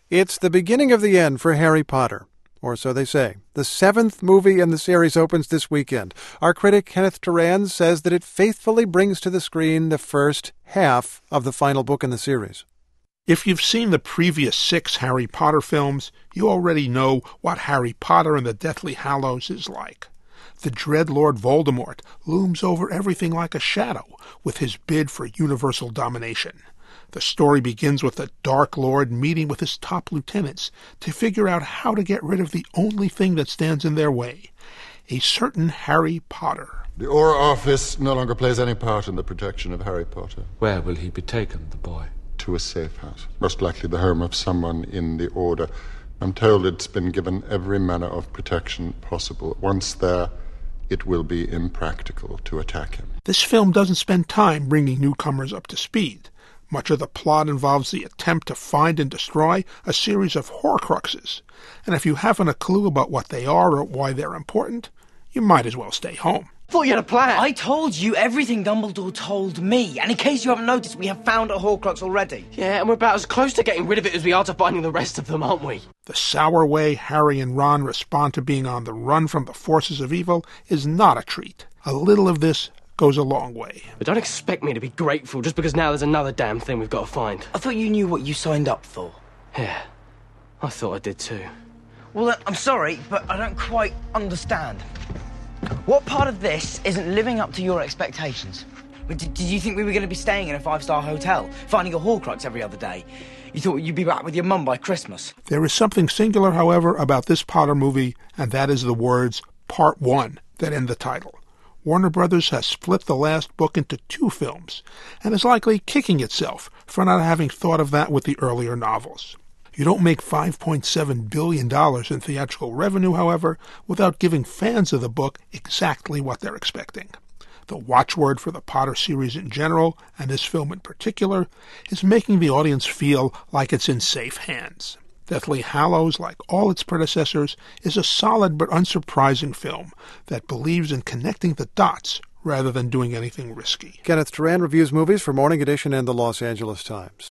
It's the beginning of the end for Harry Potter, or so they say. The 7th movie in the series opens this weekend. Our critic Kenneth Turan says that it faithfully brings to the screen the first half of the final book in the series. If you've seen the previous 6 Harry Potter films, you already know what Harry Potter and the Deathly Hallows is like. The dread Lord Voldemort looms over everything like a shadow with his bid for universal domination. The story begins with the Dark Lord meeting with his top lieutenants to figure out how to get rid of the only thing that stands in their way, a certain Harry Potter. The Auror Office no longer plays any part in the protection of Harry Potter. Where will he be taken, the boy? To a safe house. Most likely the home of someone in the Order. I'm told it's been given every manner of protection possible. Once there, it will be impractical to attack him. This film doesn't spend time bringing newcomers up to speed. Much of the plot involves the attempt to find and destroy a series of Horcruxes. And if you haven't a clue about what they are or why they're important, you might as well stay home. I thought you had a plan. I told you everything Dumbledore told me. And in case you haven't noticed, we have found a Horcrux already. Yeah, and we're about as close to getting rid of it as we are to finding the rest of them, aren't we? The sour way Harry and Ron respond to being on the run from the forces of evil is not a treat. A little of this goes a long way. But don't expect me to be grateful just because now there's another damn thing we've got to find. I thought you knew what you signed up for. Yeah, I thought I did too. Well, I'm sorry, but I don't quite understand. What part of this isn't living up to your expectations? Did you think we were going to be staying in a 5-star hotel, finding a Horcrux every other day? You thought you'd be back with your mum by Christmas? There is something singular, however, about this Potter movie, and that is the words Part 1 that end the title. Warner Brothers has split the last book into 2 films, and is likely kicking itself for not having thought of that with the earlier novels. You don't make $5.7 billion in theatrical revenue, however, without giving fans of the book exactly what they're expecting. The watchword for the Potter series in general, and this film in particular, is making the audience feel like it's in safe hands. Deathly Hallows, like all its predecessors, is a solid but unsurprising film that believes in connecting the dots rather than doing anything risky. Kenneth Turan reviews movies for Morning Edition and the Los Angeles Times.